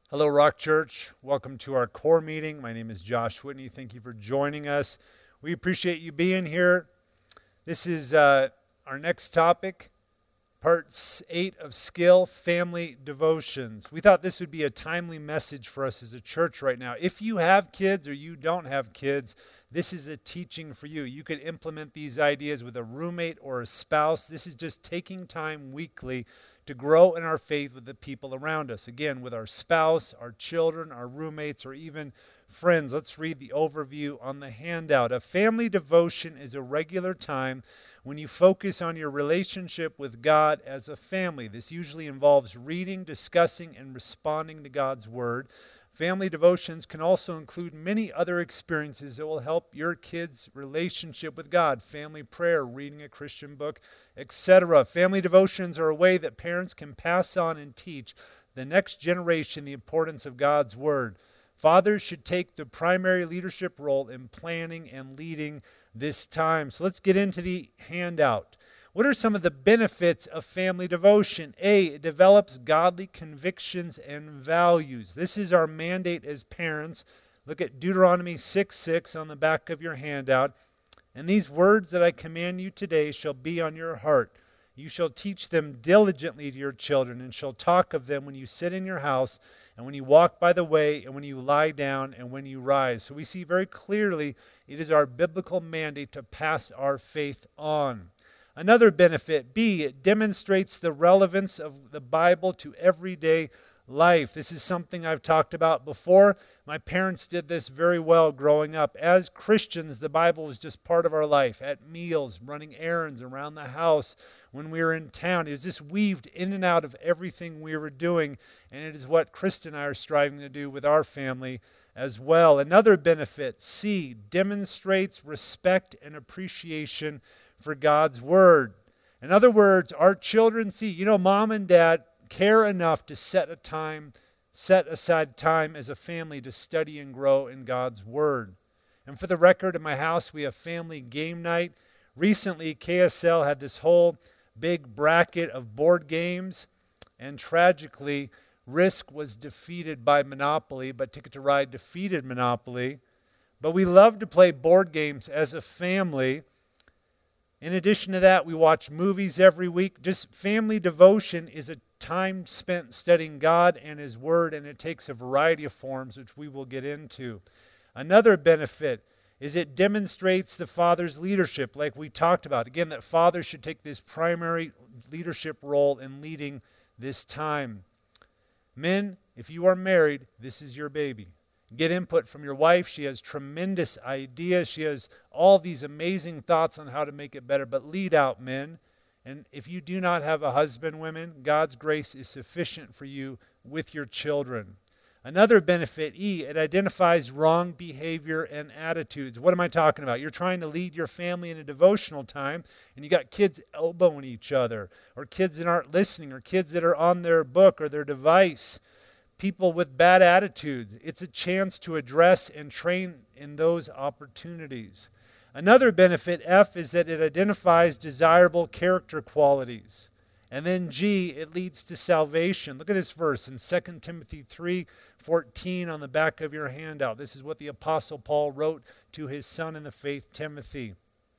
Hello, Rock Church. Welcome to our core meeting. My name is Josh Whitney. Thank you for joining us. We appreciate you being here. This is our next topic, part 8 of Skill, Family Devotions. We thought this would be a timely message for us as a church right now. If you have kids or you don't have kids, this is a teaching for you. You could implement these ideas with a roommate or a spouse. This is just taking time weekly to grow in our faith with the people around us. Again, with our spouse, our children, our roommates, or even friends. Let's read the overview on the handout. A family devotion is a regular time when you focus on your relationship with God as a family. This usually involves reading, discussing, and responding to God's Word. Family devotions can also include many other experiences that will help your kids' relationship with God. Family prayer, reading a Christian book, etc. Family devotions are a way that parents can pass on and teach the next generation the importance of God's Word. Fathers should take the primary leadership role in planning and leading this time. So let's get into the handout. What are some of the benefits of family devotion? A, it develops godly convictions and values. This is our mandate as parents. Look at Deuteronomy 6:6 on the back of your handout. And these words that I command you today shall be on your heart. You shall teach them diligently to your children, and shall talk of them when you sit in your house, and when you walk by the way, and when you lie down, and when you rise. So we see very clearly it is our biblical mandate to pass our faith on. Another benefit, B, it demonstrates the relevance of the Bible to everyday life. This is something I've talked about before. My parents did this very well growing up. As Christians, the Bible was just part of our life. At meals, running errands, around the house, when we were in town. It was just weaved in and out of everything we were doing, and it is what Krista and I are striving to do with our family as well. Another benefit, C, demonstrates respect and appreciation for God's Word. In other words, our children see, mom and dad care enough to set aside time as a family to study and grow in God's Word. And for the record, in my house, we have family game night. Recently, KSL had this whole big bracket of board games, and tragically, Risk was defeated by Monopoly, but Ticket to Ride defeated Monopoly. But we love to play board games as a family. In addition to that, we watch movies every week. Just family devotion is a time spent studying God and His Word, and it takes a variety of forms, which we will get into. Another benefit is it demonstrates the father's leadership, like we talked about. Again, that fathers should take this primary leadership role in leading this time. Men, if you are married, this is your baby. Get input from your wife. She has tremendous ideas. She has all these amazing thoughts on how to make it better. But lead out, men. And if you do not have a husband, women, God's grace is sufficient for you with your children. Another benefit, E, it identifies wrong behavior and attitudes. What am I talking about? You're trying to lead your family in a devotional time, and you got kids elbowing each other, or kids that aren't listening, or kids that are on their book or their device. People with bad attitudes. It's a chance to address and train in those opportunities. Another benefit, F, is that it identifies desirable character qualities. And then G, it leads to salvation. Look at this verse in 2 Timothy 3:14 on the back of your handout. This is what the Apostle Paul wrote to his son in the faith, Timothy.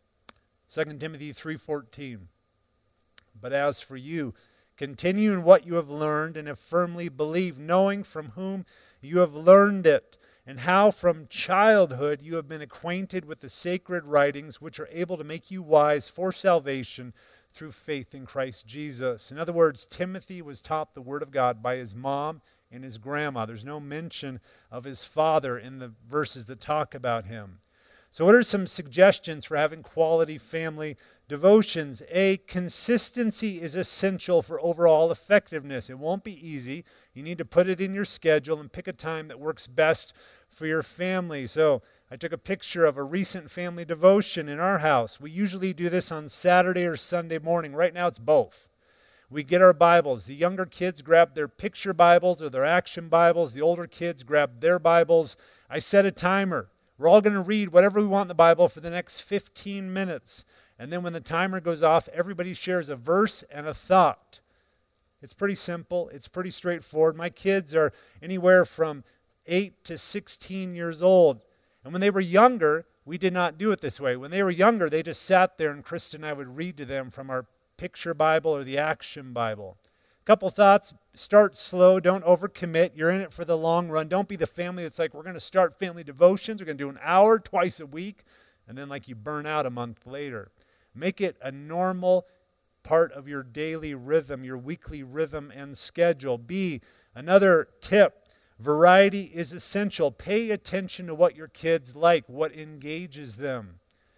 2 Timothy 3:14. But as for you, continue in what you have learned and have firmly believed, knowing from whom you have learned it, and how from childhood you have been acquainted with the sacred writings, which are able to make you wise for salvation through faith in Christ Jesus. In other words, Timothy was taught the Word of God by his mom and his grandma. There's no mention of his father in the verses that talk about him. So what are some suggestions for having quality family devotions? A, consistency is essential for overall effectiveness. It won't be easy. You need to put it in your schedule and pick a time that works best for your family. So I took a picture of a recent family devotion in our house. We usually do this on Saturday or Sunday morning. Right now it's both. We get our Bibles. The younger kids grab their picture Bibles or their action Bibles. The older kids grab their Bibles. I set a timer. We're all going to read whatever we want in the Bible for the next 15 minutes. And then when the timer goes off, everybody shares a verse and a thought. It's pretty simple. It's pretty straightforward. My kids are anywhere from 8 to 16 years old. And when they were younger, we did not do it this way. When they wwere younger, they just sat there and Krista and I would read to them from our picture Bible or the Action Bible. Couple thoughts. Start slow. Don't overcommit. You're in it for the long run. Don't be the family that's like, we're going to start family devotions. We're going to do an hour twice a week. And then like you burn out a month later. Make it a normal part of your daily rhythm, your weekly rhythm and schedule. B, another tip, variety is essential. Pay attention to what your kids like, what engages them.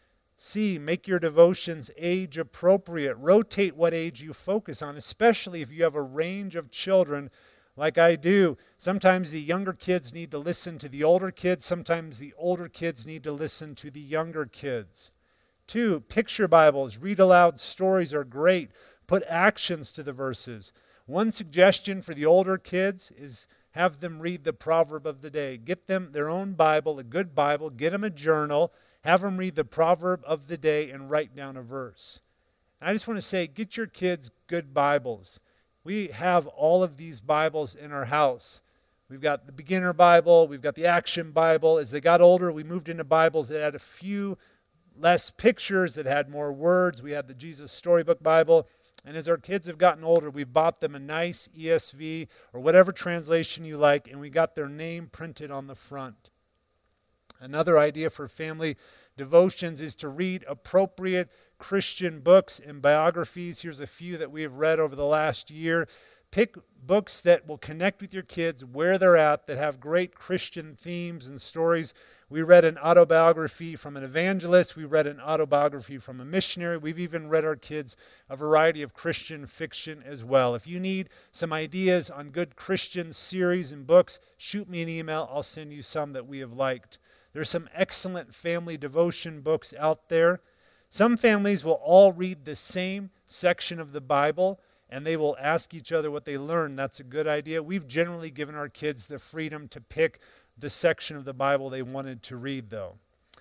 C, make your devotions age appropriate. Rotate what age you focus on, especially if you have a range of children like I do. Sometimes the younger kids need to listen to the older kids. Sometimes the older kids need to listen to the younger kids. 2, picture Bibles. Read aloud stories are great. Put actions to the verses. One suggestion for the older kids is have them read the proverb of the day. Get them their own Bible, a good Bible. Get them a journal. Have them read the proverb of the day and write down a verse. And I just want to say, get your kids good Bibles. We have all of these Bibles in our house. We've got the beginner Bible. We've got the Action Bible. As they got older, we moved into Bibles that had a few less pictures, that had more words. We had the Jesus Storybook Bible. And as our kids have gotten older, we've bought them a nice ESV or whatever translation you like, and we got their name printed on the front. Another idea for family devotions is to read appropriate Christian books and biographies. Here's a few that we have read over the last year. Pick books that will connect with your kids where they're at, that have great Christian themes and stories. We read an autobiography from an evangelist. We read an autobiography from a missionary. We've even read our kids a variety of Christian fiction as well. If you need some ideas on good Christian series and books, shoot me an email. I'll send you some that we have liked. There's some excellent family devotion books out there. Some families will all read the same section of the Bible, and they will ask each other what they learned. That's a good idea. We've generally given our kids the freedom to pick the section of the Bible they wanted to read, though.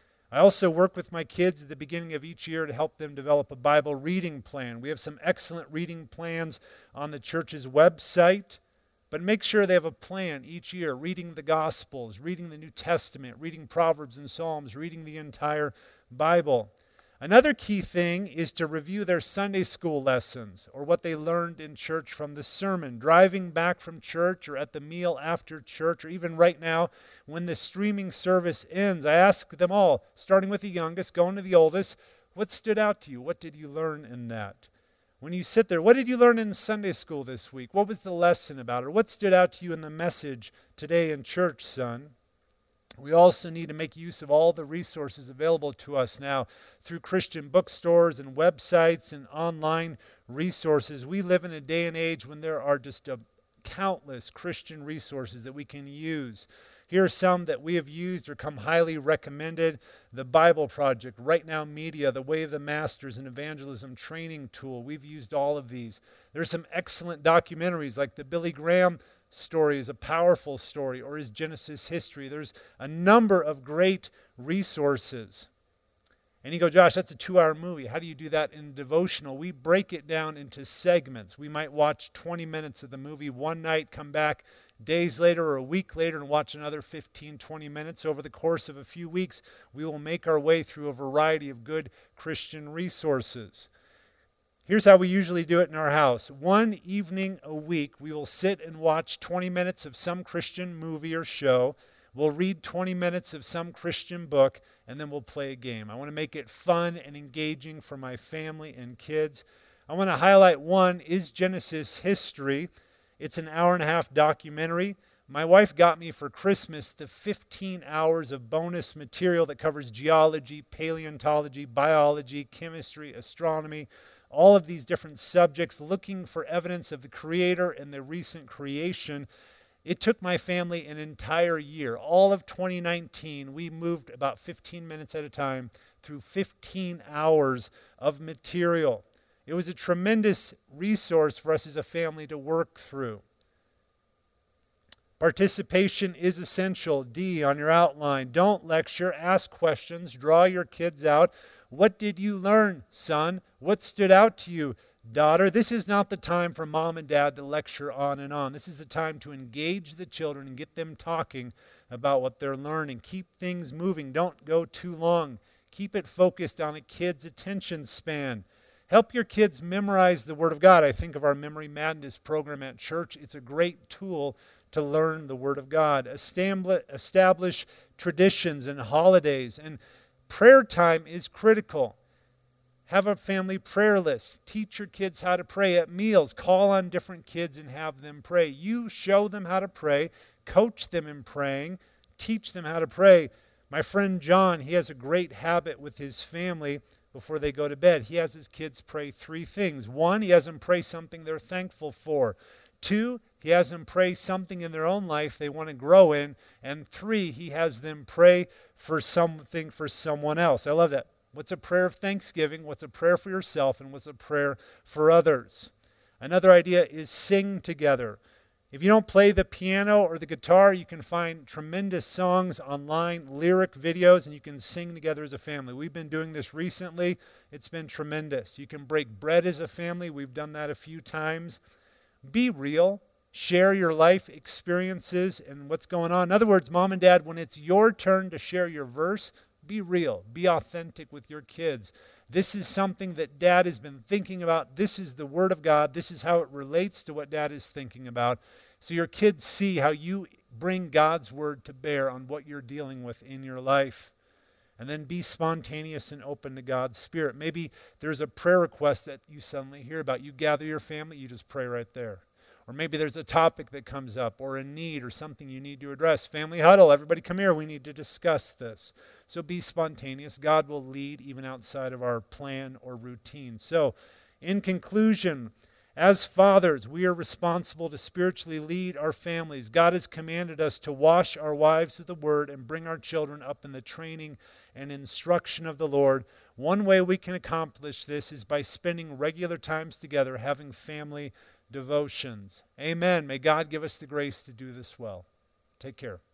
I also work with my kids at the beginning of each year to help them develop a Bible reading plan. We have some excellent reading plans on the church's website, but make sure they have a plan each year, reading the Gospels, reading the New Testament, reading Proverbs and Psalms, reading the entire Bible. Another key thing is to review their Sunday school lessons or what they learned in church from the sermon. Driving back from church or at the meal after church, or even right now when the streaming service ends, I ask them all, starting with the youngest, going to the oldest, what stood out to you? What did you learn in that? When you sit there, what did you learn in Sunday school this week? What was the lesson about it? Or what stood out to you in the message today in church, son? We also need to make use of all the resources available to us now through Christian bookstores and websites and online resources. We live in a day and age when there are just countless Christian resources that we can use. Here are some that we have used or come highly recommended. The Bible Project, Right Now Media, The Way of the Masters, an evangelism training tool. We've used all of these. There's some excellent documentaries like the Billy Graham story is a powerful story, or his Genesis history. There's a number of great resources. And you go, Josh, that's a 2-hour movie. How do you do that in devotional? We break it down into segments. We might watch 20 minutes of the movie one night, come back days later or a week later and watch another 15, 20 minutes. Over the course of a few weeks, we will make our way through a variety of good Christian resources. Here's how we usually do it in our house. One evening a week, we will sit and watch 20 minutes of some Christian movie or show. We'll read 20 minutes of some Christian book, and then we'll play a game. I want to make it fun and engaging for my family and kids. I want to highlight one is Genesis history. It's an hour-and-a-half documentary. My wife got me for Christmas the 15 hours of bonus material that covers geology, paleontology, biology, chemistry, astronomy, all of these different subjects, looking for evidence of the Creator and the recent creation. It took my family an entire year. All of 2019, we moved about 15 minutes at a time through 15 hours of material. It was a tremendous resource for us as a family to work through. Participation is essential. D on your outline. Don't lecture, ask questions, draw your kids out. What did you learn, son? What stood out to you? daughter, this is not the time for mom and dad to lecture on and on. This is the time to engage the children and get them talking about what they're learning. Keep things moving. Don't go too long. Keep it focused on a kid's attention span. Help your kids memorize the Word of God. I think of our Memory Madness program at church. It's a great tool to learn the Word of God. Establish traditions and holidays. And prayer time is critical. Have a family prayer list. Teach your kids how to pray at meals. Call on different kids and have them pray. You show them how to pray. Coach them in praying. Teach them how to pray. My friend John, he has a great habit with his family before they go to bed. He has his kids pray 3 things. 1, he has them pray something they're thankful for. 2, he has them pray something in their own life they want to grow in. And 3, he has them pray for something for someone else. I love that. What's a prayer of thanksgiving? What's a prayer for yourself? And what's a prayer for others? Another idea is sing together. If you don't play the piano or the guitar, you can find tremendous songs online, lyric videos, and you can sing together as a family. We've been doing this recently. It's been tremendous. You can break bread as a family. We've done that a few times. Be real. Share your life experiences and what's going on. In other words, mom and dad, when it's your turn to share your verse, be real. Be authentic with your kids. This is something that dad has been thinking about. This is the Word of God. This is how it relates to what dad is thinking about. So your kids see how you bring God's Word to bear on what you're dealing with in your life. And then be spontaneous and open to God's Spirit. Maybe there's a prayer request that you suddenly hear about. You gather your family, you just pray right there. Or maybe there's a topic that comes up or a need or something you need to address. Family huddle, everybody come here, we need to discuss this. So be spontaneous. God will lead even outside of our plan or routine. So in conclusion, as fathers, we are responsible to spiritually lead our families. God has commanded us to wash our wives with the Word and bring our children up in the training and instruction of the Lord. One way we can accomplish this is by spending regular times together, having family devotions. Amen. May God give us the grace to do this well. Take care.